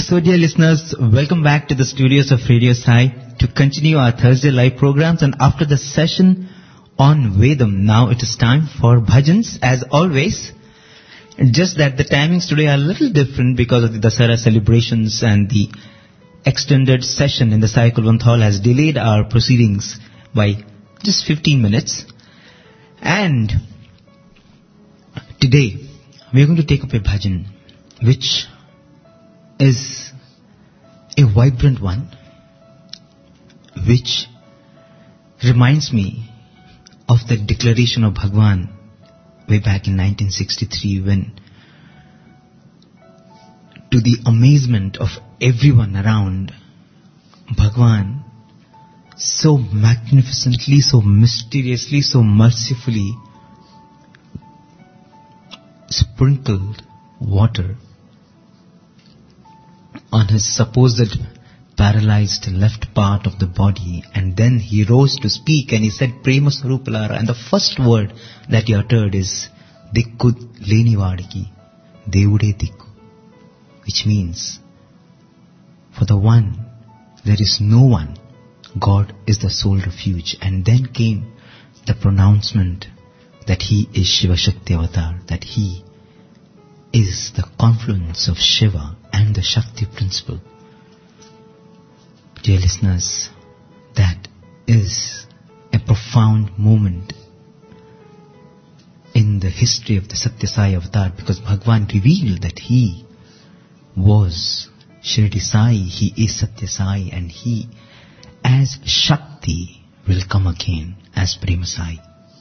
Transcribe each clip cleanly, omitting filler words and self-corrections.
So dear listeners, welcome back to the studios of Radio Sai to continue our Thursday live programs, and after the session on Vedam, now it is time for bhajans as always. Just that the timings today are a little different because of the Dasara celebrations, and the extended session in the Sai Kulwant Hall has delayed our proceedings by just 15 minutes. And today we are going to take up a bhajan which is a vibrant one, which reminds me of the declaration of Bhagwan way back in 1963, when, to the amazement of everyone around, Bhagwan so magnificently, so mysteriously, so mercifully sprinkled water on his supposed paralyzed left part of the body, and then he rose to speak and he said, Prema Swarupalara, and the first word that he uttered is, Dikku Leni Vadiki, Devude Dikku, which means, for the one, there is no one, God is the sole refuge. And then came the pronouncement that he is Shiva Shakti Avatar, that he is the confluence of Shiva and the Shakti principle. Dear listeners, that is a profound moment in the history of the Satya Sai Avatar, because Bhagwan revealed that he was Shirdi Sai, he is Satya Sai, and he as Shakti will come again as Prema Sai.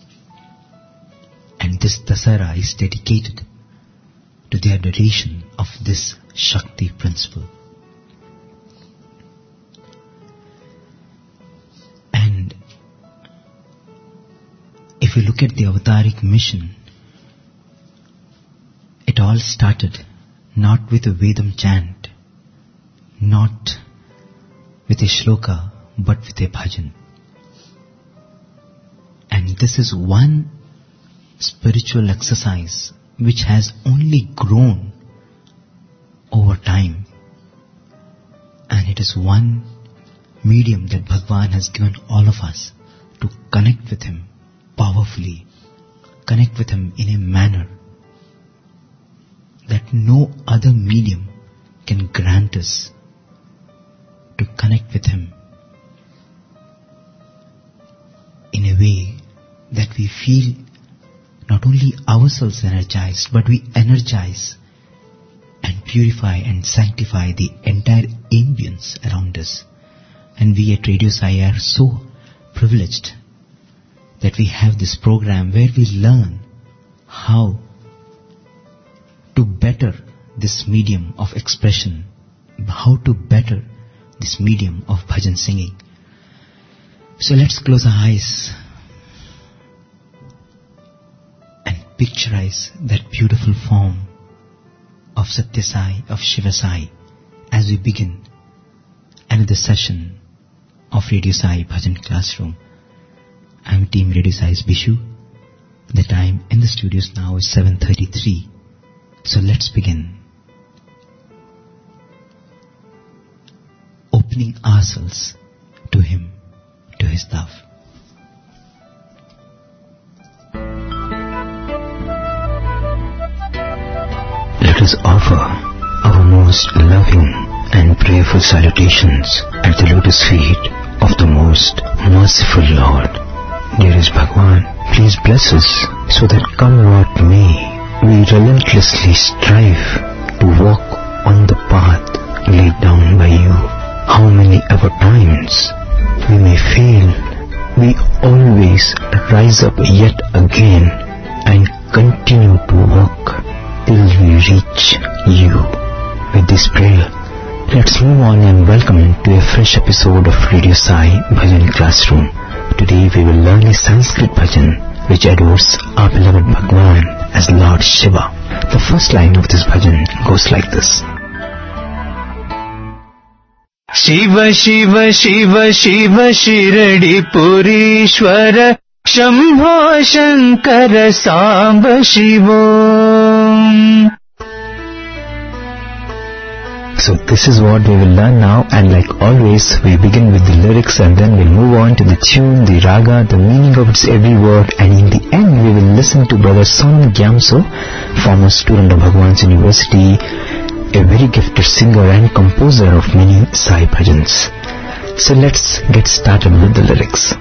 And this Dasara is dedicated to the adoration of this Shakti principle. And if you look at the Avataric mission, it all started not with a Vedam chant, not with a shloka, but with a bhajan. And this is one spiritual exercise which has only grown over time. And it is one medium that Bhagwan has given all of us to connect with him powerfully, connect with him in a manner that no other medium can grant us, to connect with him in a way that we feel not only ourselves energized, but we energize and purify and sanctify the entire ambience around us. And we at Radio Sai are so privileged that we have this program where we learn how to better this medium of expression, how to better this medium of bhajan singing. So let's close our eyes and picturize that beautiful form of Satya Sai, of Shiva Sai, as we begin another session of Radio Sai Bhajan Classroom. I'm Team Radio Sai's Bishu. The time in the studios now is 7:33. So let's begin. Opening ourselves to him, to his love. Let us offer our most loving and prayerful salutations at the lotus feet of the most merciful Lord. Dearest Bhagwan, please bless us so that come what may, we relentlessly strive to walk on the path laid down by you. How many ever times we may fail, we always rise up yet again and continue to walk till we reach you. With this prayer, let's move on and welcome to a fresh episode of Radio Sai Bhajan Classroom. Today we will learn a Sanskrit bhajan which adores our beloved Bhagwan as Lord Shiva. The first line of this bhajan goes like this. Shiva Shiva Shiva Shiva Shirdi Purishwara Shambho Shankara Samba Shiva. So this is what we will learn now, and like always, we begin with the lyrics and then we'll move on to the tune, the raga, the meaning of its every word, and in the end we will listen to Brother Sonam Gyamso, former student of Bhagwan's University, a very gifted singer and composer of many Sai bhajans. So let's get started with the lyrics.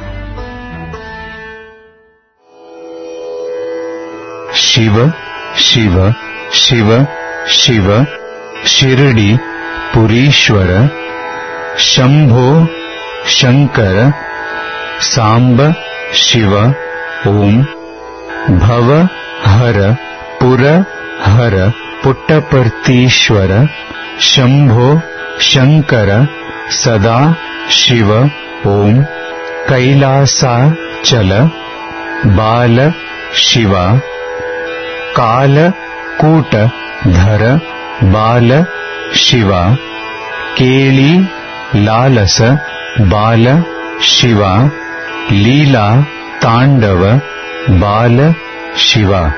Shiva, Shiva, Shiva, Shiva, Shirdi, Purishwara, Shambho, Shankara, Samba, Shiva, Om, Bhava, Hara, Pura, Hara, Puttapartishwara, Shambho, Shankara, Sada, Shiva, Om, Kailasa, Chala, Bala, Shiva, Kala, Kuta, Dhara, Bala, Shiva, Keli, Lalasa, Bala, Shiva, Leela, Tandava, Bala, Shiva.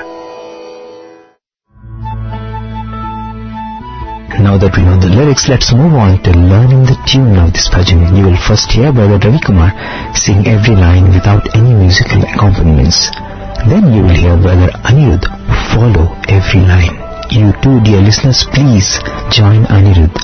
Now that we know the lyrics, let's move on to learning the tune of this bhajan. You will first hear Brother Ravi Kumar sing every line without any musical accompaniments. Then you will hear Brother Anirudh follow every line. You too, dear listeners, please join Anirudh.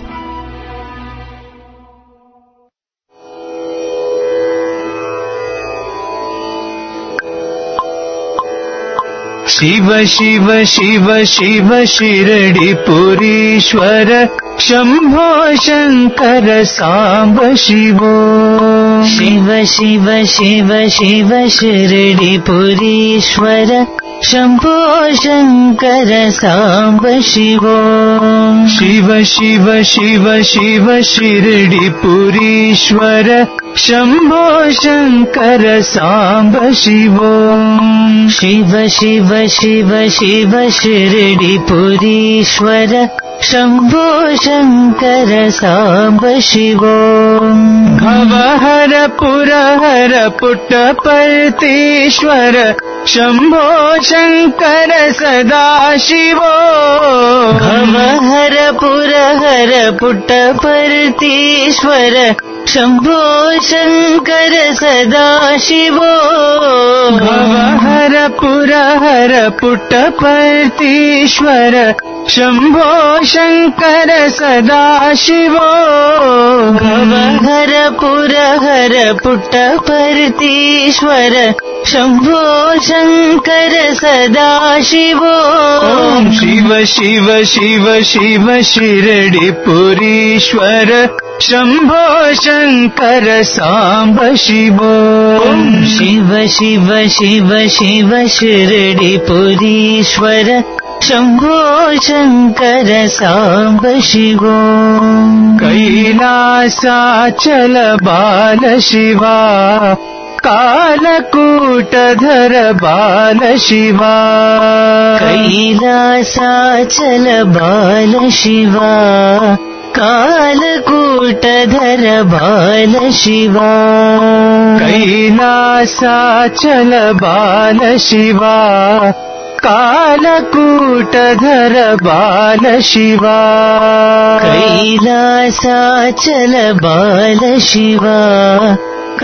Shiva, Shiva, Shiva, Shiva, Shirdi Purishwara, Shambho, Shankara, Samba, Shivo. Shiva, Shiva, Shiva, Shiva, Shirdi Purishwara, Shambho, Shankara, Samba, Shivo. Shiva, Shiva, Shiva, Shiva, Shirdi Purishwara, Shambho, Shankara, Samba, Shivo. Shiva, Shiva, Shiva, Shiva, Shirdi Purishwara, Shambho, Shankara, Samba, Shivo. Bhava, Hara, Pura, Hara, Puttapartishwara, Shambho, Shankara, Sada, Shivo. Bhava, Hara, Pura, Hara, Puttapartishwara, Shambho, Shankara, Sada, Shivo. Bhava, Hara, Pura, Hara, Puttapartishwara, Shambho, Shankara, Sada, Shivo. Bhava, Hara, Pura, Hara, Puttapartishwara, Shambho, Shankara, Sada, Shivo. Om Shiva, Shiva, Shiva, Shiva, Shirdi Purishwara, Shambho, Shankara, Samba, Shivo. Om Shiva, Shiva, Shiva, Shiva, Shirdi Purishwara, Shambho, Shankara, Samba, Shivo. Kailasa, Chala, Bala, Shiva, Kalakuta, Dhara, Bala, Shiva. Kailasa, Chala, Bala, Shiva, Kalakuta, Dhara, Bala, Shiva. Kailasa, Chala, Bala, Shiva, Kalakuta, Dhara, Bala, Shiva. Kailasa, Chala, Bala, Shiva,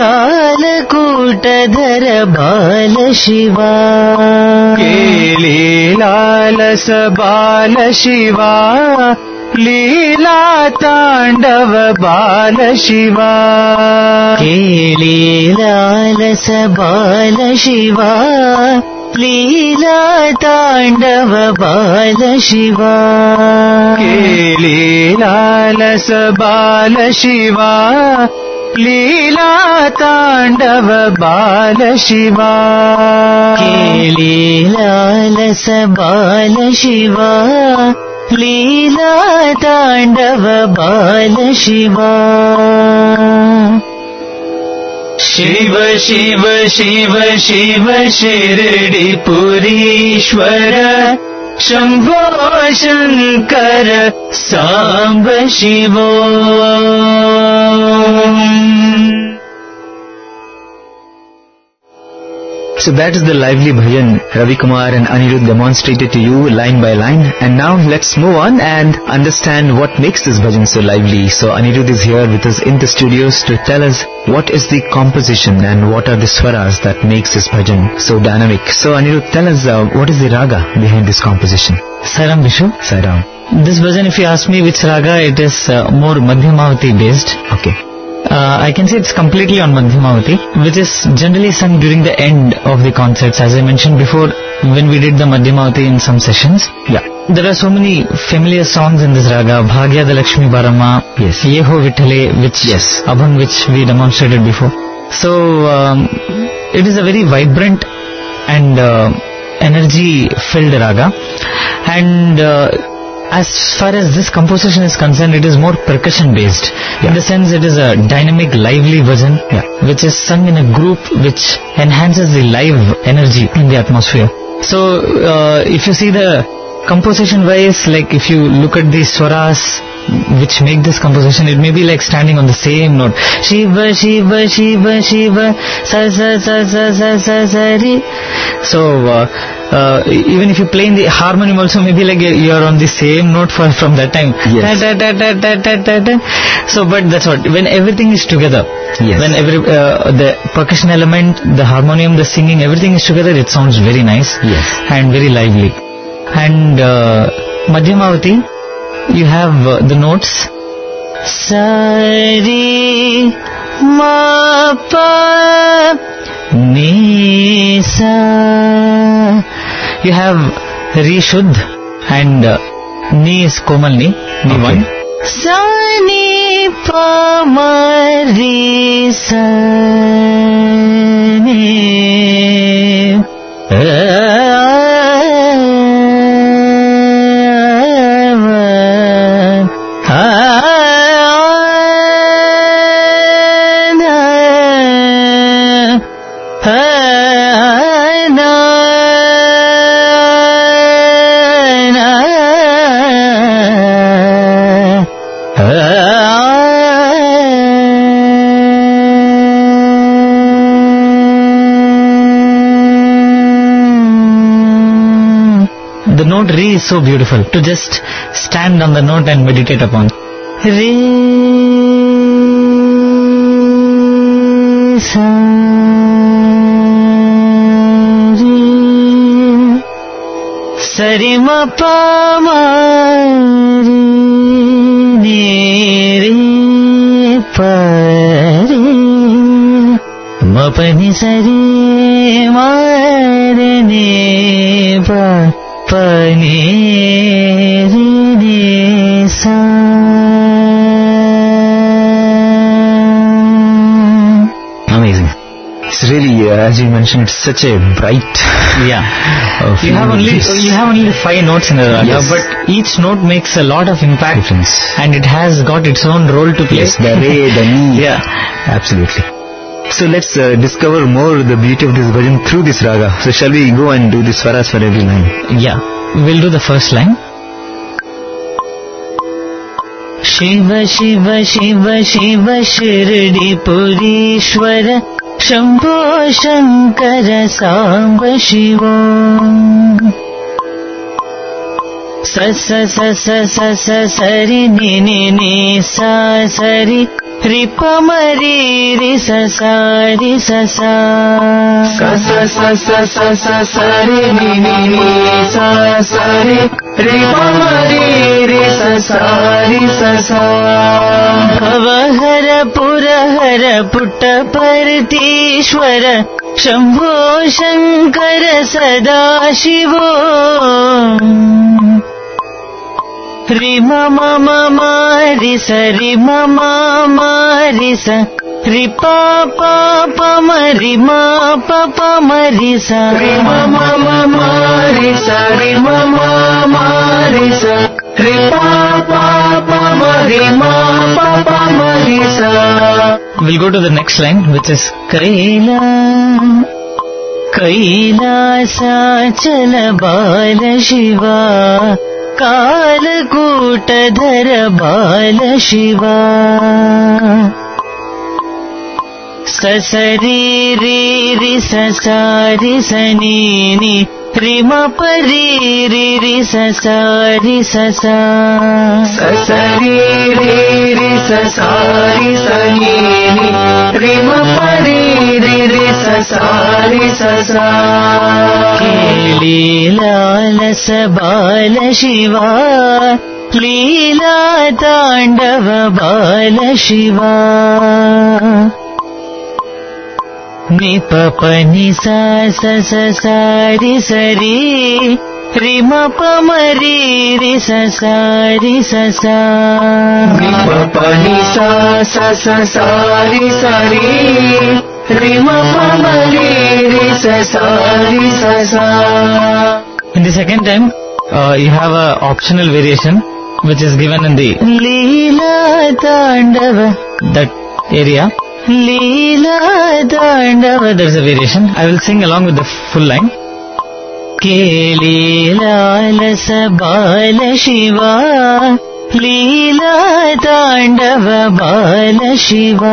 Kalakuta, Dhara, Bala, Shiva. Keli, Lalasa, Bala, Shiva, Leela, Tandava, Bala, Shiva. Keli, Lalasa, Bala, Shiva, Leela, Tandava, Bala, Shiva. Keli, Lalasa, Bala, Shiva, Leela, Tandava, Bala, Shiva. Keli, Lalasa, Bala, Shiva, Leela, Tandava, Bala, Shiva. Shiva, Shiva, Shiva, Shiva, Shirdi Purishwara, Shambho, Shankara, Samba, Shivo. So that is the lively bhajan Ravi Kumar and Anirudh demonstrated to you line by line. And now let's move on and understand what makes this bhajan so lively. So Anirudh is here with us in the studios to tell us what is the composition and what are the swaras that makes this bhajan so dynamic. So Anirudh, tell us what is the raga behind this composition? Sairam Vishu. Sairam. This bhajan, if you ask me which raga, it is more Madhyamavati based. Okay. I can say it's completely on Madhyamavati, which is generally sung during the end of the concerts. As I mentioned before, when we did the Madhyamavati in some sessions. Yeah. There are so many familiar songs in this raga. Bhagyada Lakshmi Baramma. Yes. Yeho Vitthale, which Abhang, which we demonstrated before. So it is a very vibrant and energy-filled raga. And as far as this composition is concerned, it is more percussion based. In the sense, it is a dynamic, lively bhajan, which is sung in a group, which enhances the live energy in the atmosphere. So if you see the composition wise, like if you look at the swaras which make this composition, it may be like standing on the same note. Shiva, Shiva, Shiva, Shiva, sa sa sa sa sa sa sa ri. So even if you play in the harmonium also, maybe like you are on the same note from that time. Yes. Da, da, da, da, da, da, da. So but that's what, when everything is together, when the percussion element, the harmonium, the singing, everything is together, it sounds very nice. Yes. And very lively. And Madhyamavati, you have the notes sa ri ma pa ni sa. You have Ri Shuddh and Ni is Komal Ni, Ni one. Sa ni pa ma ri sa ni. The note Re is so beautiful to just stand on the note and meditate upon. Re sa re sa re ma pa ma re ni re pa re ma pa ni sa re ma re ni pa pa ni re ni sa. Amazing. It's really, as you mentioned, it's such a bright. You have only 5 notes in the raga, but each note makes a lot of impact, and it has got its own role to play. Yes, the re, the ni. Absolutely. So let's discover more the beauty of this bhajan through this raga. So shall we go and do the swaras for every line? We'll do the first line. Shiva, Shiva, Shiva, Shiva, Shirdi Purishwara, Shambho Shankara Samba Shiva. Sa sa sa sa sa sa sa ri ni ni ni sa sa ri. Ri pa ma ri ri sa sa ri sa sa. Sa sa sa sa sa sa sa ri ni ni ni sa sa ri. Ri pa ma ri ri sa sa ri sa sa. Bhavahara Purahara Putta Partishwara Shambho Shankara Sada Shivo. Ri ma ma ma ma ri sa ri ma ma ma ri sa. Ri pa pa pa ma ri ma pa pa ma ri sa. Ri ma ma ma ma ri sa ri ma ma ma ri sa. Ri pa pa pa ma ri ma pa pa ma ri sa. We'll go to the next line, which is Kaila Kailasachala Bala Shiva Kalakutadhara Bala Shiva Sasari ri ri sasari sanini Rima pari ri ri sasari sasa Sasari ri ri sasari sanini Rima pari ri ri sasari sasa Leela bala Shiva Leela Tandava bala Shiva Nipa pani sa sa sa sa ri sa ri Rima pa ma ri ri sa sa ri sa sa Nipa pani sa sa sa sa ri sa ri Rima pa ma ri ri sa sa ri sa sa. In the second time, you have a optional variation which is given in the Leela Tandava, that area. Leela Tandava, there is a variation. I will sing along with the full line. Ke Leela Bala Shiva, Leela Tandava Bala Shiva.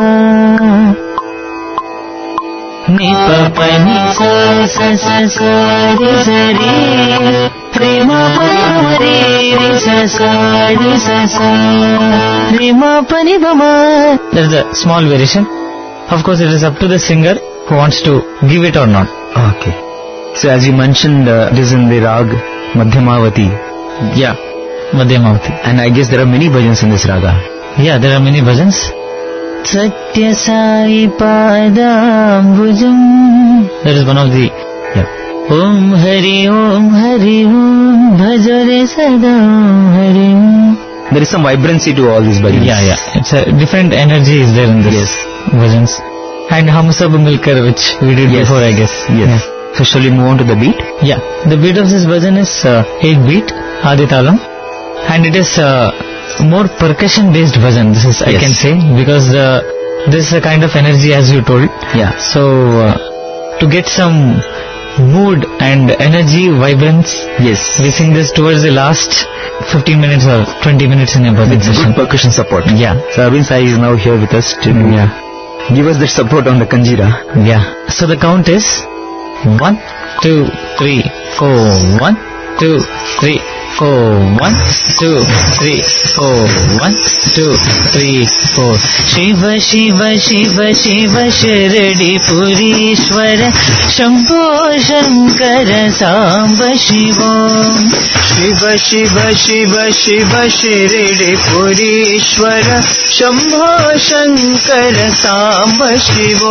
Nipa pani sa sa sa sa ri sa ri Rima pani ri ri sa sa ri sa sa Rima pani ma. There is a small variation. Of course, it is up to the singer who wants to give it or not. Okay. So as you mentioned, it is in the rag Madhyamavati. Yeah, Madhyamavati. And I guess there are many bhajans in this raga. Yeah, there are many bhajans. Satya Sai Padambujam. That is one of the. Yeah. Om Hari Om Bhajore Sada Om Hari Om. There is some vibrancy to all these bhajans. Yeah. It's a different energy is there in this bhajans. And Hum Sab Milkar, which we did before, I guess. Yes. Yeah. So shall we move on to the beat? Yeah. The beat of this bhajan is 8 beat, Aditalam. And it is more percussion based bhajan, this is I can say, because this is a kind of energy as you told. Yeah. So to get some mood and energy, vibrance, we sing this towards the last 15 minutes or 20 minutes in a bhajan session. Good percussion support. Yeah. So Arvind Sai is now here with us to give us that support on the kanjira. Yeah. So the count is 1, 2, 3, 4. 1, 2, 3, 4. 1, 2, 3, 4. 1, 2, 3, 4. Shiva Shiva Shiva Shiva Shirdi Purishwara Shambho Shankara Samba Shiva. Shiva Shiva Shiva Shiva Shirdi Purishwara Shambho Shankara Samba Shiva.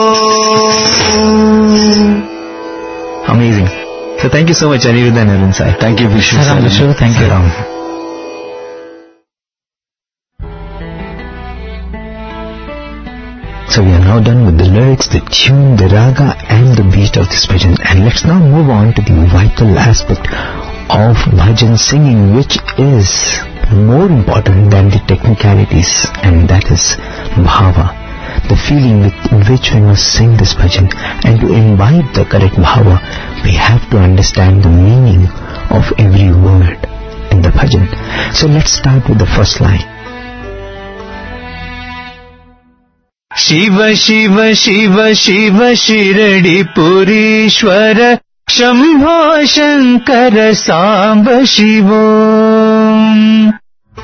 Amazing. So thank you so much, Aniruddha and Arvind Sai. Thank you, Vishu. Thank you. So we are now done with the lyrics, the tune, the raga and the beat of this bhajan. And let's now move on to the vital aspect of bhajan singing, which is more important than the technicalities, and that is bhava. The feeling with which we must sing this bhajan, and to imbibe the correct bhava, we have to understand the meaning of every word in the bhajan. So let's start with the first line. Shiva Shiva Shiva Shiva Shirdi Purishwara Shambho Shankara Samba Shiva.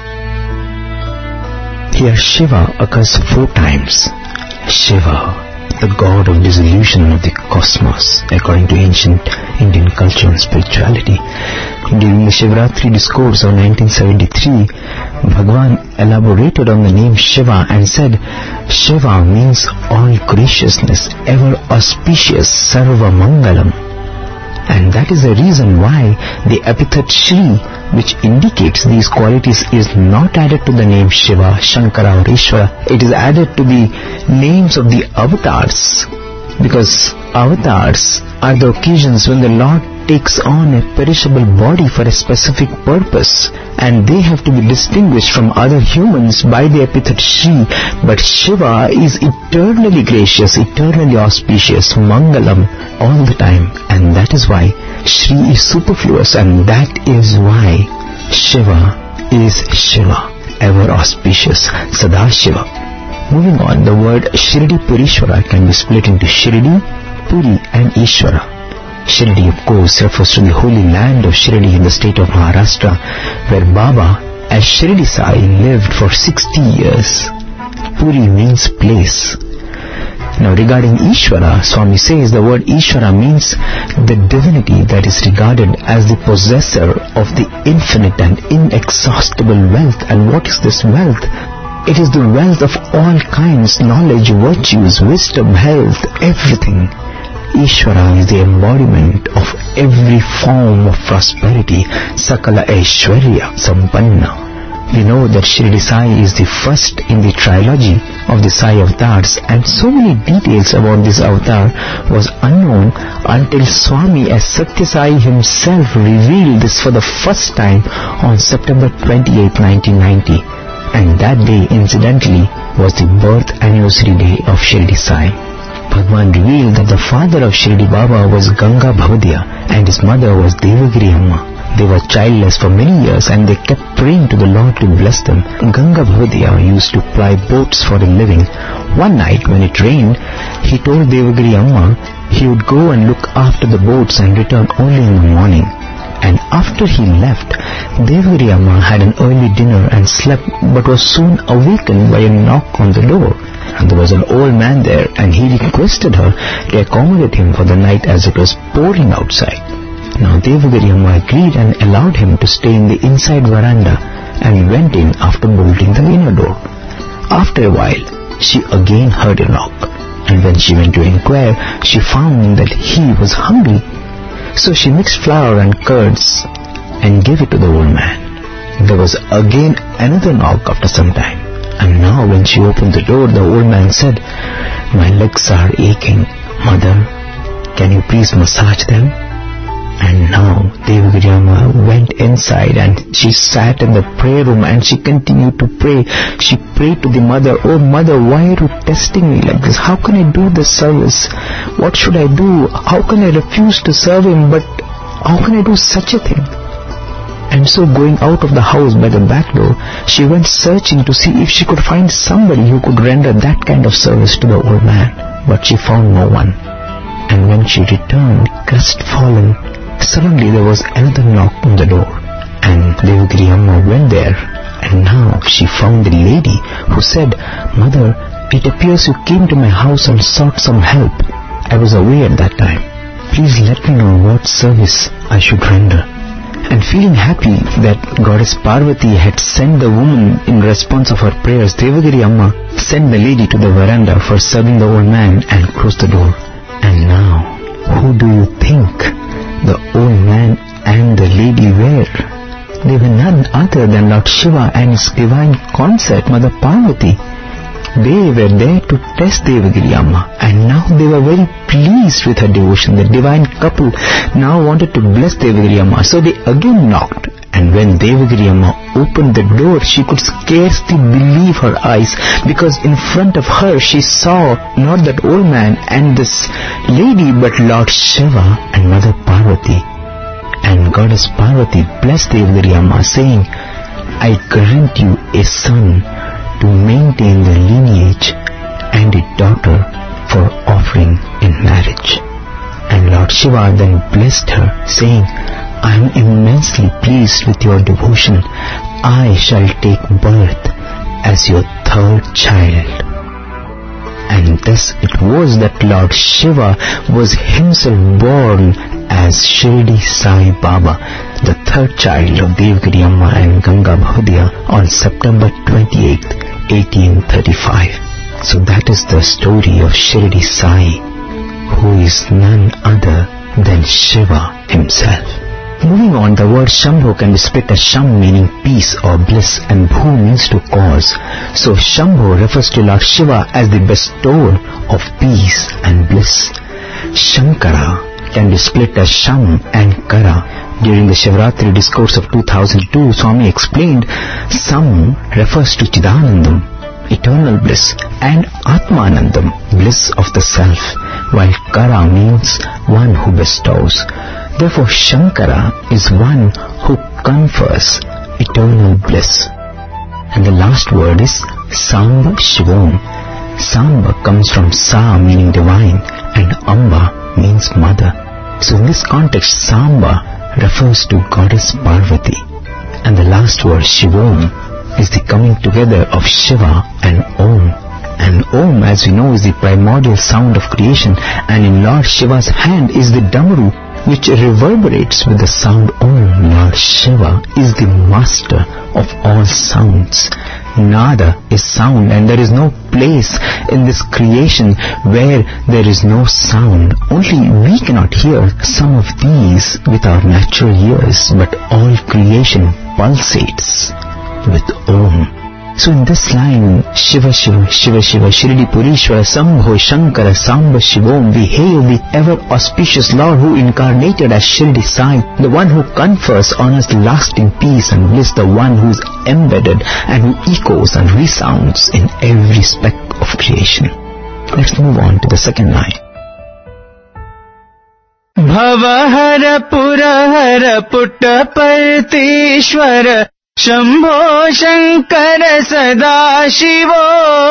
Here Shiva occurs 4 times. Shiva, the god of dissolution of the cosmos, according to ancient Indian culture and spirituality. During the Shivratri discourse of 1973, Bhagwan elaborated on the name Shiva and said, Shiva means all graciousness, ever auspicious, Sarva Mangalam. And that is the reason why the epithet Shri, which indicates these qualities, is not added to the name Shiva, Shankara or Ishvara. It is added to the names of the avatars, because avatars are the occasions when the Lord takes on a perishable body for a specific purpose, and they have to be distinguished from other humans by the epithet Shri. But Shiva is eternally gracious, eternally auspicious, Mangalam, all the time, and that is why Shri is superfluous, and that is why Shiva is Shiva, ever auspicious, Sada Shiva. Moving on, the word Shirdi Purishwara can be split into Shirdi, Puri and Ishwara. Shirdi, of course, refers to the holy land of Shirdi in the state of Maharashtra, where Baba, as Shirdi Sai, lived for 60 years. Puri means place. Now regarding Ishvara, Swami says the word Ishvara means the divinity that is regarded as the possessor of the infinite and inexhaustible wealth. And what is this wealth? It is the wealth of all kinds, knowledge, virtues, wisdom, health, everything. Ishvara is the embodiment of every form of prosperity, Sakala Aishwarya Sampanna. We know that Shirdi Sai is the first in the trilogy of the Sai avatars, and so many details about this avatar was unknown until Swami as Satya Sai himself revealed this for the first time on September 28, 1990. And that day, incidentally, was the birth anniversary day of Shirdi Sai. Bhagwan revealed that the father of Shirdi Baba was Ganga Bhavadiya and his mother was Devagiri Amma. They were childless for many years and they kept praying to the Lord to bless them. Ganga Bhavadiya used to ply boats for a living. One night when it rained, he told Devagiri Amma he would go and look after the boats and return only in the morning. And after he left, Devagiri Amma had an early dinner and slept, but was soon awakened by a knock on the door. And there was an old man there, and he requested her to accommodate him for the night as it was pouring outside. Now Devagiri Amma agreed and allowed him to stay in the inside veranda and went in after bolting the inner door. After a while, she again heard a knock, and when she went to inquire, she found that he was hungry. So she mixed flour and curds and gave it to the old man. There was again another knock after some time, and now when she opened the door, the old man said, "My legs are aching, mother. Can you please massage them?" And now Devagiri Amma went inside and she sat in the prayer room and she continued to pray. She prayed to the mother, "Oh mother, why are you testing me like this? How can I do this service? What should I do? How can I refuse to serve him? But how can I do such a thing?" And so going out of the house by the back door, she went searching to see if she could find somebody who could render that kind of service to the old man. But she found no one. And when she returned, crestfallen, suddenly there was another knock on the door. And Devagiri Amma went there, and now she found a lady who said, "Mother, it appears you came to my house and sought some help. I was away at that time. Please let me know what service I should render." And feeling happy that Goddess Parvati had sent the woman in response of her prayers, Devagiri Amma sent the lady to the veranda for serving the old man and closed the door. And now, who do you think the old man and the lady were? They were none other than Lord Shiva and his divine consort, Mother Parvati. They were there to test Devagiri Amma, and now they were very pleased with her devotion. The divine couple now wanted to bless Devagiri Amma, so they again knocked. And when Devagiri Amma opened the door, she could scarcely believe her eyes, because in front of her she saw not that old man and this lady, but Lord Shiva and Mother Parvati. And Goddess Parvati blessed Devagiri Amma, saying, "I grant you a son to maintain the lineage and a daughter for offering in marriage." And Lord Shiva then blessed her, saying, "I am immensely pleased with your devotion. I shall take birth as your third child." And thus it was that Lord Shiva was himself born as Shirdi Sai Baba, the third child of Devagiri Amma and Ganga Bhavadiya on September 28th, 1835. So that is the story of Shirdi Sai, who is none other than Shiva himself. Moving on, the word Shambho can be split as Sham meaning peace or bliss and Bhu means to cause. So Shambho refers to Lord Shiva as the bestower of peace and bliss. Shankara can be split as Sham and Kara. During the Shivratri discourse of 2002, Swami explained Sam refers to Chidanandam, eternal bliss, and Atmanandam, bliss of the self, while Kara means one who bestows. Therefore, Shankara is one who confers eternal bliss. And the last word is Samba Shivam, Samba comes from Sa meaning divine and Amba means mother. So in this context, Samba refers to goddess Parvati. And the last word, Shivom, is the coming together of Shiva and Om. And Om, as we know, is the primordial sound of creation, and in Lord Shiva's hand is the Damaru, which reverberates with the sound Om. Lord Shiva is the master of all sounds. Nada is sound, and there is no place in this creation where there is no sound. Only we cannot hear some of these with our natural ears, but all creation pulsates with Om. So in this line, Shiva Shiva, Shiva Shiva, Shirdi Purishwara, Sambho Shankara, Samba Shivom, we hail the ever auspicious Lord who incarnated as Shirdi Sai, the one who confers on us lasting peace and bliss, the one who is embedded and who echoes and resounds in every speck of creation. Let's move on to the second line. Bhavahara Purahara Puttapartishwara Shambho Shankara Sadashivo.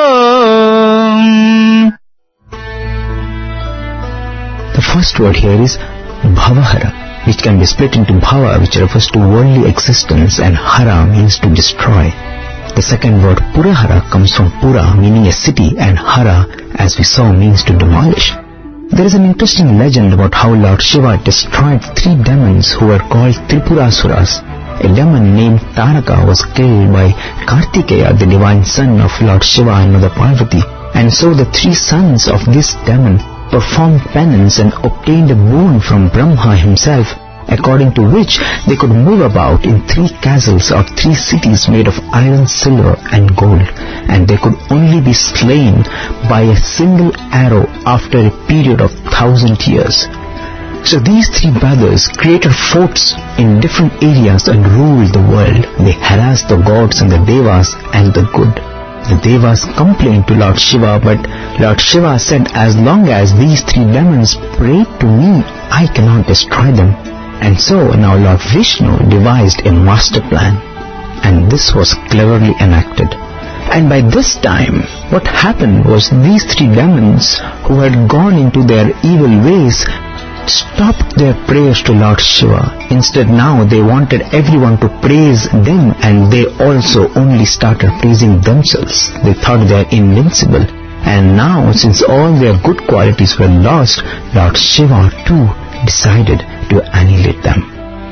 The first word here is Bhavahara, which can be split into Bhava, which refers to worldly existence, and Hara means to destroy. The second word Purahara comes from Pura, meaning a city, and Hara, as we saw, means to demolish. There is an interesting legend about how Lord Shiva destroyed 3 demons who were called Tripurasuras. A demon named Taraka was killed by Kartikeya, the divine son of Lord Shiva and Mother Parvati, and so the 3 sons of this demon performed penance and obtained a boon from Brahma himself, according to which they could move about in 3 castles or 3 cities made of iron, silver and gold, and they could only be slain by a single arrow after a period of 1,000 years. So these 3 brothers created forts in different areas and ruled the world. They harassed the gods and the devas and the good. The devas complained to Lord Shiva, but Lord Shiva said, as long as these 3 demons pray to me, I cannot destroy them. And so now Lord Vishnu devised a master plan, and this was cleverly enacted. And by this time, what happened was these 3 demons who had gone into their evil ways stopped their prayers to Lord Shiva. Instead, now they wanted everyone to praise them, and they also only started praising themselves. They thought they are invincible. And now, since all their good qualities were lost, Lord Shiva too decided to annihilate them.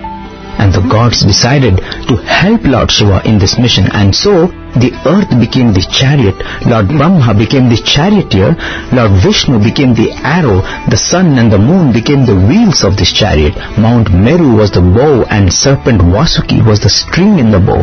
And the gods decided to help Lord Shiva in this mission, and so the earth became the chariot, Lord Brahma became the charioteer, Lord Vishnu became the arrow, the sun and the moon became the wheels of this chariot, Mount Meru was the bow, and serpent Vasuki was the string in the bow.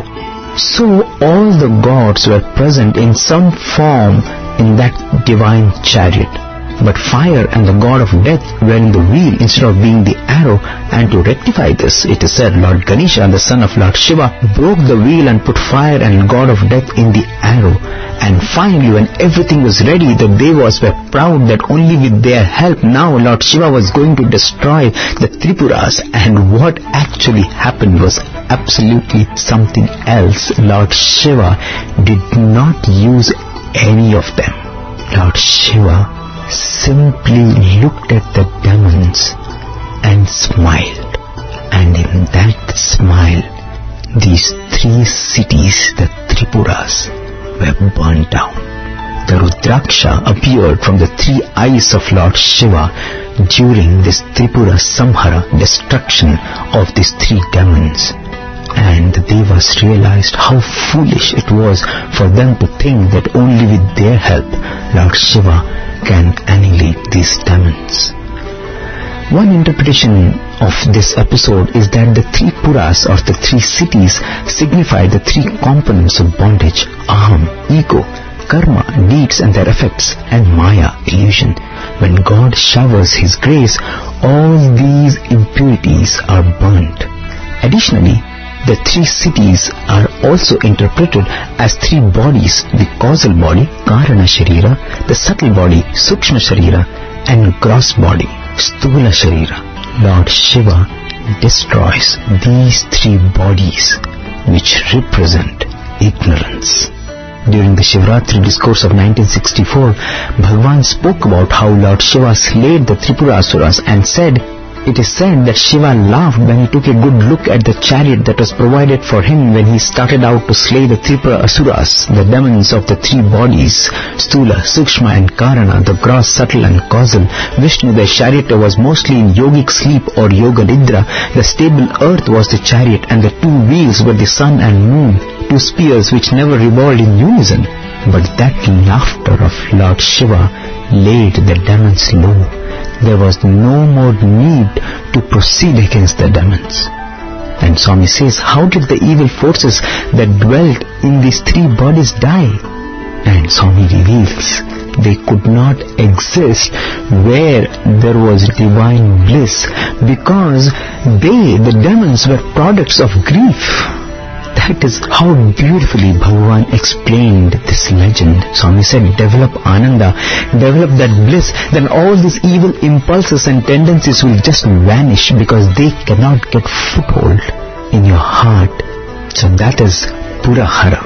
So all the gods were present in some form in that divine chariot. But fire and the god of death were in the wheel instead of being the arrow, and to rectify this, it is said Lord Ganesha, the son of Lord Shiva, broke the wheel and put fire and god of death in the arrow. And finally, when everything was ready, the devas were proud that only with their help now Lord Shiva was going to destroy the Tripuras, and what actually happened was absolutely something else. Lord Shiva did not use any of them. Lord Shiva simply looked at the demons and smiled, and in that smile these 3 cities, the Tripuras, were burnt down. The Rudraksha appeared from the 3 eyes of Lord Shiva during this Tripura Samhara, destruction of these 3 demons. And the Devas realized how foolish it was for them to think that only with their help Lord Shiva can annihilate these demons. One interpretation of this episode is that the 3 Puras, or the 3 cities, signify the 3 components of bondage: Aham, ego; Karma, deeds and their effects; and Maya, illusion. When God showers His grace, all these impurities are burnt. Additionally, the 3 cities are also interpreted as 3 bodies: the causal body, Karana Sharira; the subtle body, Sukshma Sharira; and gross body, Sthula Sharira. Lord Shiva destroys these 3 bodies, which represent ignorance. During the Shivratri discourse of 1964, Bhagwan spoke about how Lord Shiva slayed the Tripurasuras and said, "It is said that Shiva laughed when he took a good look at the chariot that was provided for him when he started out to slay the Tripura Asuras, the demons of the three bodies, Stula, Sukshma and Karana, the gross, subtle and causal. Vishnu, the charioteer, was mostly in yogic sleep or yoga nidra. The stable earth was the chariot and the two wheels were the sun and moon, two spears which never revolved in unison. But that laughter of Lord Shiva laid the demons low. There was no more need to proceed against the demons." And Swami says, how did the evil forces that dwelt in these three bodies die? And Swami reveals, they could not exist where there was divine bliss, because they, the demons, were products of grief. That is how beautifully Bhagavan explained this legend. Swami said, develop Ananda, develop that bliss, then all these evil impulses and tendencies will just vanish because they cannot get foothold in your heart. So that is Purahara.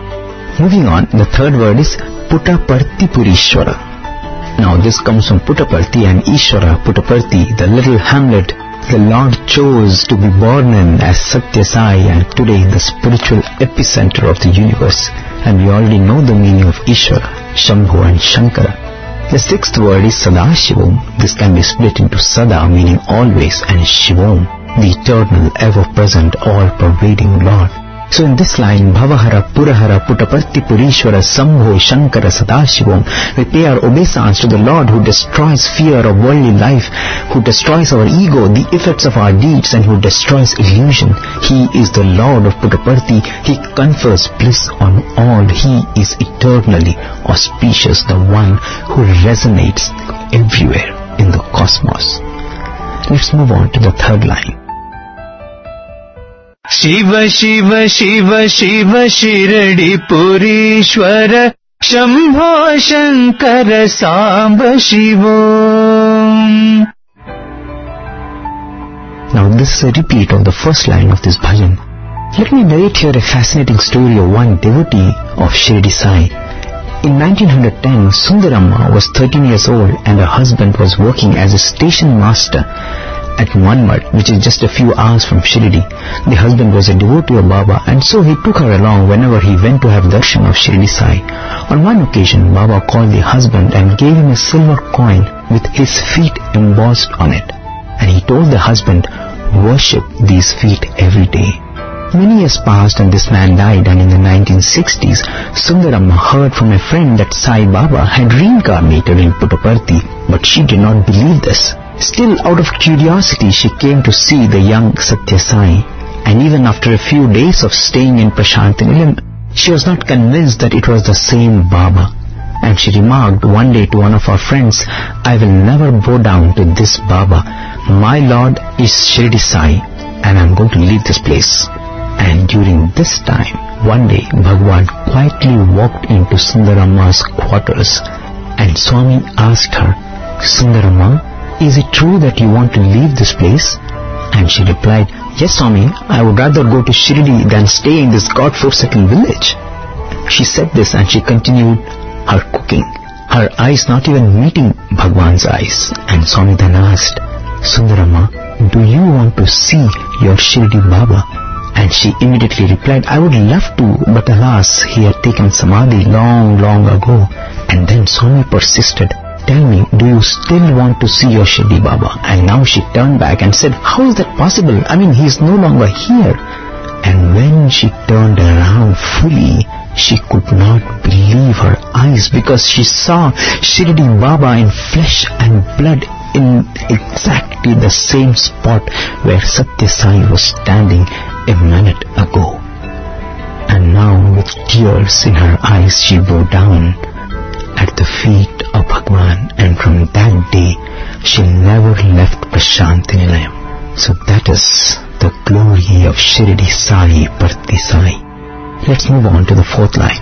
Moving on, the third word is Puttaparthi Purishwara. Now this comes from Puttaparthi and Ishwara. Puttaparthi, the little hamlet the Lord chose to be born in as Satya Sai, and today the spiritual epicenter of the universe. And we already know the meaning of Ishvara, Shambhu and Shankara. The sixth word is Sadashivam. This can be split into Sada, meaning always, and Shivam, the eternal, ever-present, all-pervading Lord. So in this line, Bhavahara, Purahara, Puttaparthi Purishwara, Shambho, Shankara, Sadashivam, we pay our obeisance to the Lord who destroys fear of worldly life, who destroys our ego, the effects of our deeds, and who destroys illusion. He is the Lord of Puttaparthi. He confers bliss on all. He is eternally auspicious, the one who resonates everywhere in the cosmos. Let's move on to the third line. Shiva Shiva Shiva Shiva Shirdi Purishwara Shambho Shankara Samba Shivam. Now this is a repeat of the first line of this bhajan. Let me narrate here a fascinating story of one devotee of Shirdi Sai. In 1910, Sundaramma was 13 years old and her husband was working as a station master at Manmad, which is just a few hours from Shirdi. The husband was a devotee of Baba, and so he took her along whenever he went to have darshan of Shirdi Sai. On one occasion, Baba called the husband and gave him a silver coin with his feet embossed on it. And he told the husband, worship these feet every day. Many years passed and this man died, and in the 1960s, Sundaramma heard from a friend that Sai Baba had reincarnated in Puttaparthi, but she did not believe this. Still, out of curiosity, she came to see the young Satya Sai, and even after a few days of staying in Prashantinilayam, she was not convinced that it was the same Baba. And she remarked one day to one of her friends, I will never bow down to this Baba. My Lord is Shirdi Sai, and I am going to leave this place. And during this time, one day, Bhagwan quietly walked into Sundaramma's quarters, and Swami asked her, Sundaramma, is it true that you want to leave this place? And she replied, yes, Swami, I would rather go to Shirdi than stay in this God-forsaken village. She said this and she continued her cooking, her eyes not even meeting Bhagwan's eyes. And Swami then asked, Sundaramma, do you want to see your Shirdi Baba? And she immediately replied, I would love to, but alas, he had taken Samadhi long, long ago. And then Swami persisted, tell me, do you still want to see your Shirdi Baba? And now she turned back and said, how is that possible? I mean, he is no longer here. And when she turned around fully, she could not believe her eyes, because she saw Shirdi Baba in flesh and blood in exactly the same spot where Satya Sai was standing a minute ago. And now with tears in her eyes, she bowed down at the feet of Bhagwan, and from that day she never left Prashantinilayam. So that is the glory of Shirdi Sai Parthi Sai. Let's move on to the fourth line.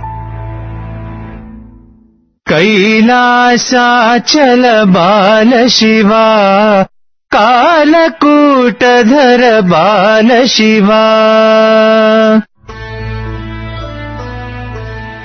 Kailasachala Bala Shiva Kalakutadhara Bala Shiva.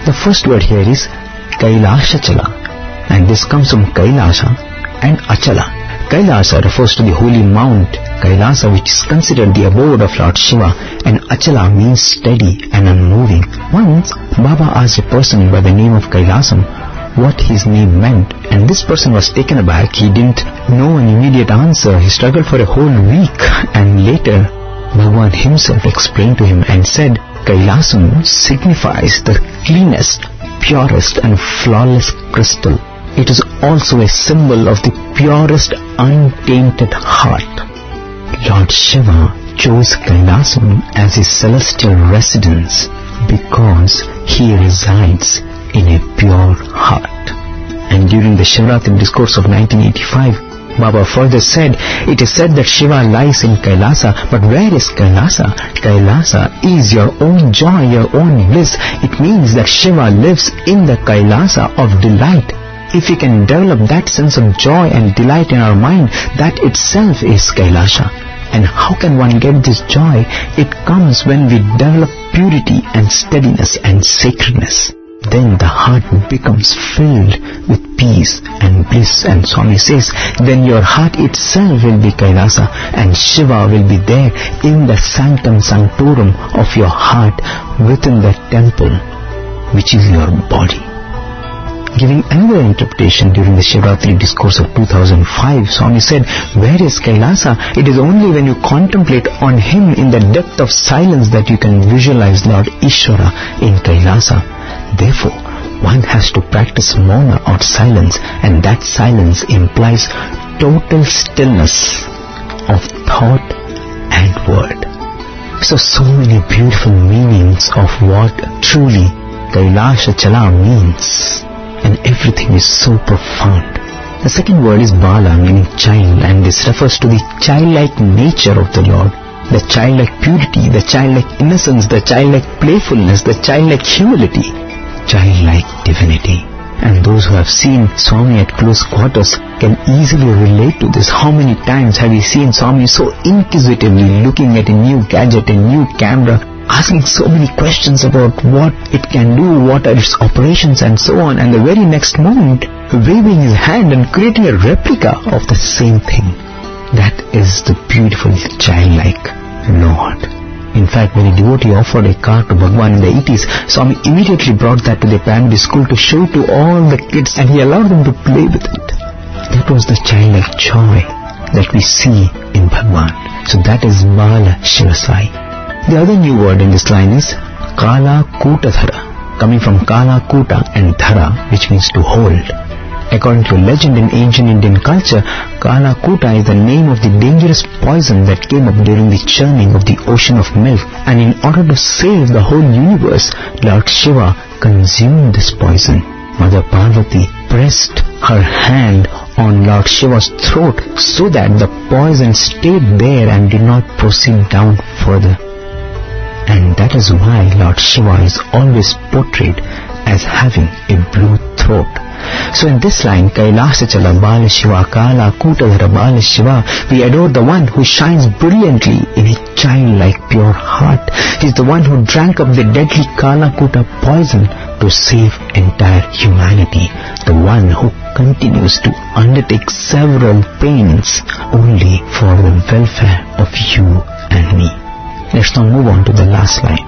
The first word here is Kailashachala, and this comes from Kailasha and Achala. Kailasa refers to the holy mount Kailasa, which is considered the abode of Lord Shiva, and Achala means steady and unmoving. Once, Baba asked a person by the name of Kailasam what his name meant, and this person was taken aback. He didn't know an immediate answer. He struggled for a whole week, and later Bhagwan himself explained to him and said, Kailasam signifies the cleanest, purest and flawless crystal. It is also a symbol of the purest, untainted heart. Lord Shiva chose Kailasam as his celestial residence because he resides in a pure heart. And during the Shivratri discourse of 1985, Baba further said, it is said that Shiva lies in Kailasa, but where is Kailasa? Kailasa is your own joy, your own bliss. It means that Shiva lives in the Kailasa of delight. If we can develop that sense of joy and delight in our mind, that itself is Kailasha. And how can one get this joy? It comes when we develop purity and steadiness and sacredness. Then the heart becomes filled with peace and bliss. And Swami says, then your heart itself will be Kailasa, and Shiva will be there in the sanctum sanctorum of your heart, within the temple, which is your body. Giving another interpretation during the Shivratri discourse of 2005, Swami said, where is Kailasa? It is only when you contemplate on him in the depth of silence that you can visualize Lord Ishvara in Kailasa. Therefore, one has to practice mauna or silence, and that silence implies total stillness of thought and word. So many beautiful meanings of what truly Kailashachala means. And everything is so profound. The second word is Bala, meaning child, and this refers to the childlike nature of the Lord, the childlike purity, the childlike innocence, the childlike playfulness, the childlike humility, childlike divinity. And those who have seen Swami at close quarters can easily relate to this. How many times have you seen Swami so inquisitively looking at a new gadget, a new camera, asking so many questions about what it can do, what are its operations and so on, and the very next moment waving his hand and creating a replica of the same thing. That is the beautiful childlike Lord. In fact, when a devotee offered a car to Bhagwan in the 80s, Swami immediately brought that to the primary school to show to all the kids, and he allowed them to play with it. That was the childlike joy that we see in Bhagwan. So that is Bala Shivasai. The other new word in this line is Kala Kuta Dhara, coming from Kala Kuta and Dhara, which means to hold. According to a legend in ancient Indian culture, Kala Kuta is the name of the dangerous poison that came up during the churning of the ocean of milk, and in order to save the whole universe, Lord Shiva consumed this poison. Mother Parvati pressed her hand on Lord Shiva's throat so that the poison stayed there and did not proceed down further. And that is why Lord Shiva is always portrayed as having a blue throat. So in this line, Kailasachala Bala Shiva Kala Kutadhara Bala Shiva, we adore the one who shines brilliantly in a childlike pure heart. He is the one who drank up the deadly Kala Kuta poison to save entire humanity. The one who continues to undertake several pains only for the welfare of you and me. Let's now move on to the last line.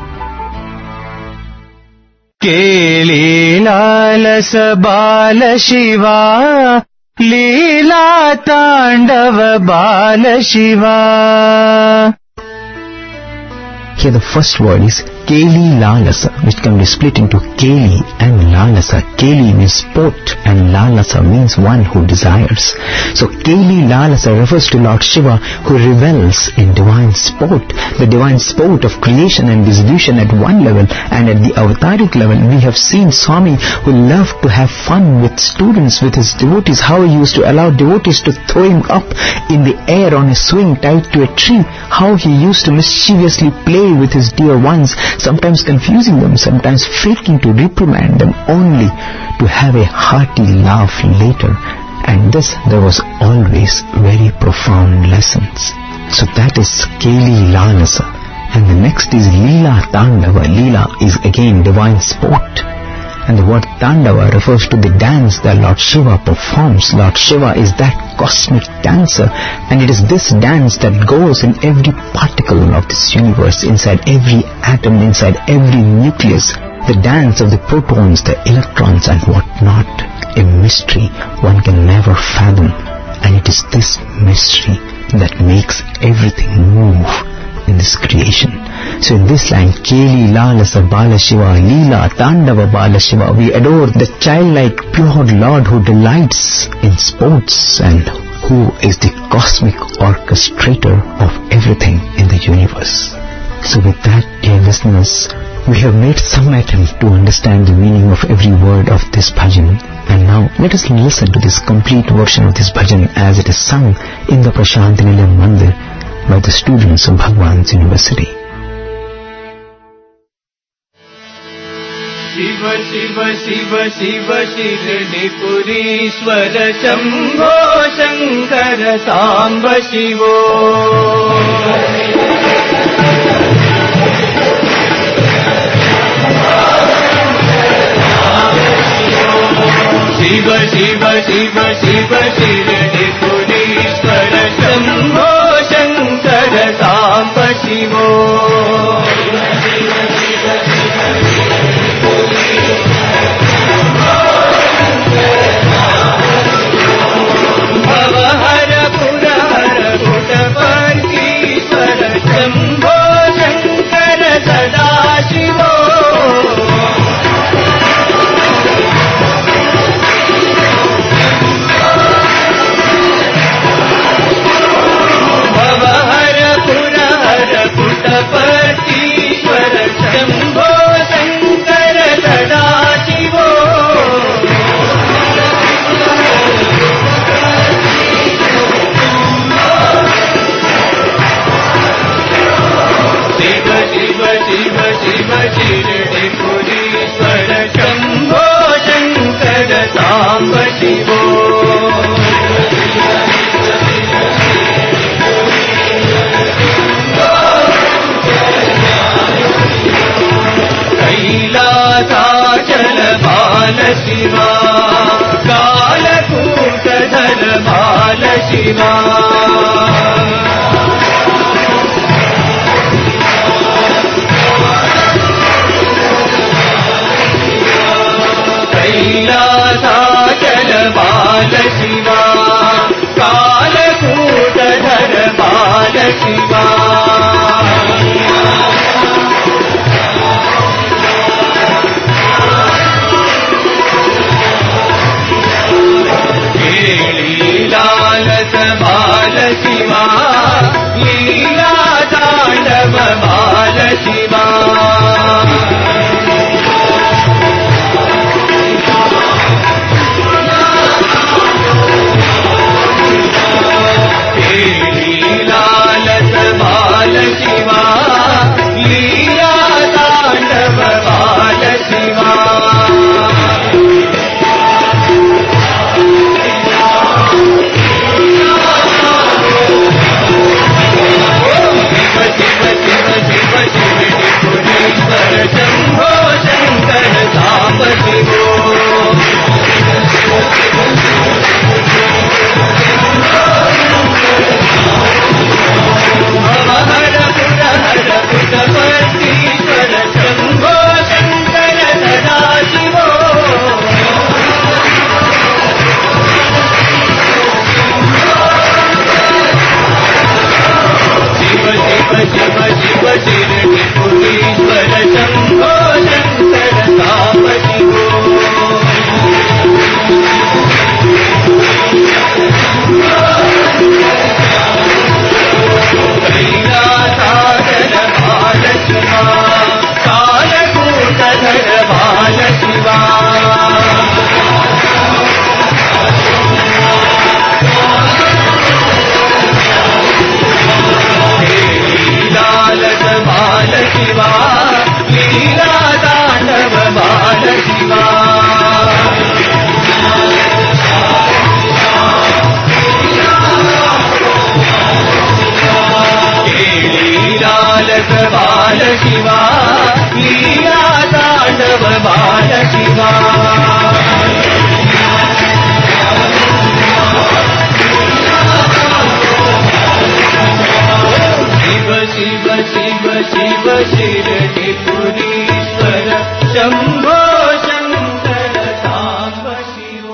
Keli lalasa Bala Shiva, Leela Tandava Bala Shiva. Here the first word is Keli Lalasa, which can be split into Keli and Lalasa. Keli means sport and Lalasa means one who desires. So Keli Lalasa refers to Lord Shiva who revels in divine sport, the divine sport of creation and dissolution at one level, and at the avataric level we have seen Swami who loved to have fun with students, with his devotees, how he used to allow devotees to throw him up in the air on a swing tied to a tree, how he used to mischievously play with his dear ones, sometimes confusing them, sometimes faking to reprimand them, only to have a hearty laugh later. And this, there was always very profound lessons. So that is Keli Lalasa. And the next is Leela Tandava. Leela is again divine sport. And the word Tandava refers to the dance that Lord Shiva performs. Lord Shiva is that cosmic dancer, and it is this dance that goes in every particle of this universe, inside every atom, inside every nucleus. The dance of the protons, the electrons and what not. A mystery one can never fathom, and it is this mystery that makes everything move in this creation. So in this line, Keli Lalasa Bala Shiva, Leela Tandava Bala Shiva, we adore the childlike pure Lord who delights in sports and who is the cosmic orchestrator of everything in the universe. So with that, dear listeners, we have made some attempt to understand the meaning of every word of this bhajan. And now let us listen to this complete version of this bhajan as it is sung in the Prashant Nilayam Mandir by the students of Bhagwan's University. Shiva Shiva Shiva Shiva Shirdi Purishwara Shambho Shankara Samba Shivo Shiva Shiva Shiva Shiva Shirdi Purishwara Shambho Shankara Samba Shivo Bhavahara Purahara Puttaparkishwara Shambho Shankara Sadashivo Bhavahara Purahara Puttaparkishwara Shambho Shankara Sadashivo Shiva Shiva Shiva Shiva Shirdi Purishwara Shambho Shankara Samba Shivo Kailasa Bala Shiva Kalakutadhara Bala Shiva Kailasa Bala Shiva Kalakutadhara Bala Shiva Lalasa Bala Shiva, Leela Tandava Bala Shiva. Lalasa Bala Shiva, Leela Tandava Bala Shiva. Shambho Shankara Samba Shivo Bhavahara Purahara Puttaparkishwara Shambho Shankara Sadashivo Shiva Shiva Shiva Shiva Shirdi Purishwara Shambho Shankara Samba Shivo Kailasa Bala Shiva Kalakutadhara Bala Shiva Lalasa Bala Shiva, Leela Tandava Bala Shiva. Lalasa Bala Shiva, Leela Tandava तांडव बाल शिवा शिव शिव शिव शिव शिरडीपुरीश्वर शंभो शंकर सांब शिवो.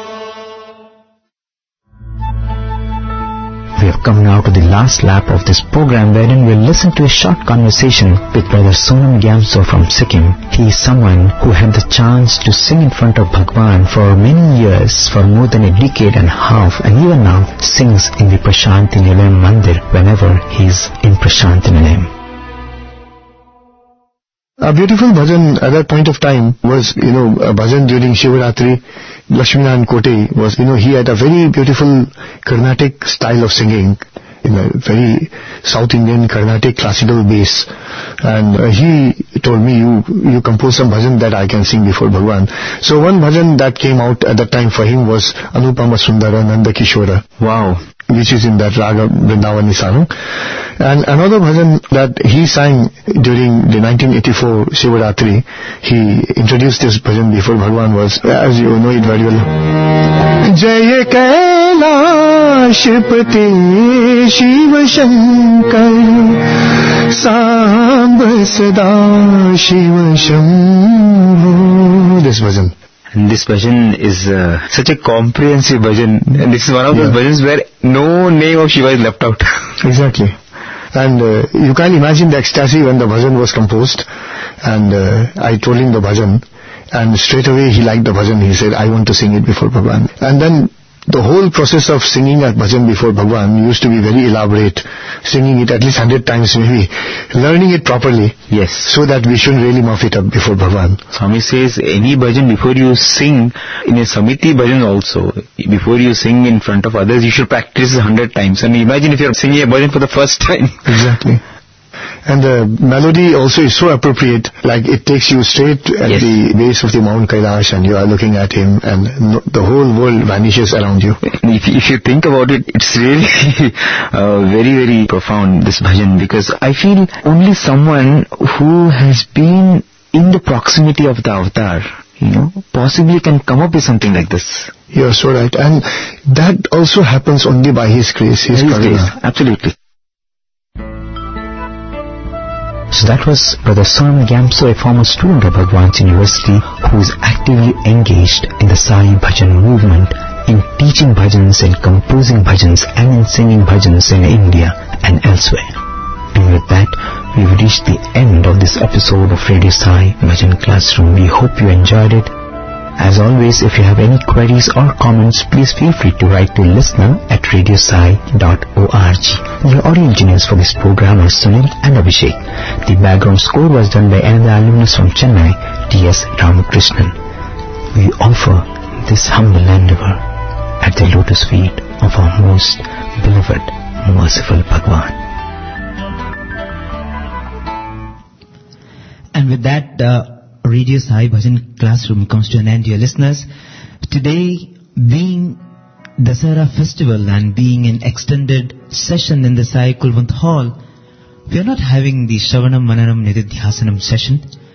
We have come now to the last lap of this program, wherein we'll listen to a short conversation with Brother Sonam Gyamso from Sikkim. He is someone who had the chance to sing in front of Bhagwan for many years, for more than a decade and a half, and even now sings in the Prashanti Nilayam Mandir whenever he is in Prashanti Nilayam. A beautiful bhajan at that point of time was, a bhajan during Shivaratri. Lakshminarayan Kote was, he had a very beautiful Carnatic style of singing, in a very South Indian Carnatic classical bass. And he told me, you compose some bhajan that I can sing before Bhagwan. So one bhajan that came out at that time for him was Anupama Sundara Nanda Kishora. Wow. Which is in that Raga Vrindavani Sanu. And another bhajan that he sang during the 1984 Shivaratri, he introduced this bhajan before Bhagwan was, as you know it very well, Jaya Kailashpati Shiva Shankar Samba Sada Shiva Shambhu. This bhajan. And this bhajan is such a comprehensive bhajan, and this is one of those bhajans where no name of Shiva is left out. Exactly. And you can't imagine the ecstasy when the bhajan was composed. And I told him the bhajan, and straight away he liked the bhajan. He said, I want to sing it before Bhagwan. And then the whole process of singing a bhajan before Bhagwan used to be very elaborate, singing it at least 100 times maybe, learning it properly. Yes. So that we shouldn't really muff it up before Bhagwan. Swami says any bhajan before you sing, in a Samiti bhajan also, before you sing in front of others, you should practice 100 times. And imagine if you're singing a bhajan for the first time. Exactly. And the melody also is so appropriate, like it takes you straight at the base of the Mount Kailash and you are looking at him and the whole world vanishes around you. If you think about it, it's really very, very profound, this bhajan, because I feel only someone who has been in the proximity of the avatar, possibly can come up with something like this. You're so right. And that also happens only by His grace, His karuna. Absolutely. So that was Brother Sonam Gyamso, a former student of Bhagwan's University, who is actively engaged in the Sai Bhajan movement, in teaching bhajans and composing bhajans and in singing bhajans in India and elsewhere. And with that, we've reached the end of this episode of Radio Sai Bhajan Classroom. We hope you enjoyed it. As always, if you have any queries or comments, please feel free to write to listener@radiosai.org. The audio engineers for this program are Sunil and Abhishek. The background score was done by another alumnus from Chennai, T.S. Ramakrishnan. We offer this humble endeavor at the lotus feet of our most beloved, merciful Bhagwan. And with that, Radio Sai Bhajan Classroom comes to an end, dear listeners. Today, being Dasara festival and being an extended session in the Sai Kulwant Hall, we are not having the Shravanam Mananam Nididhyasanam session.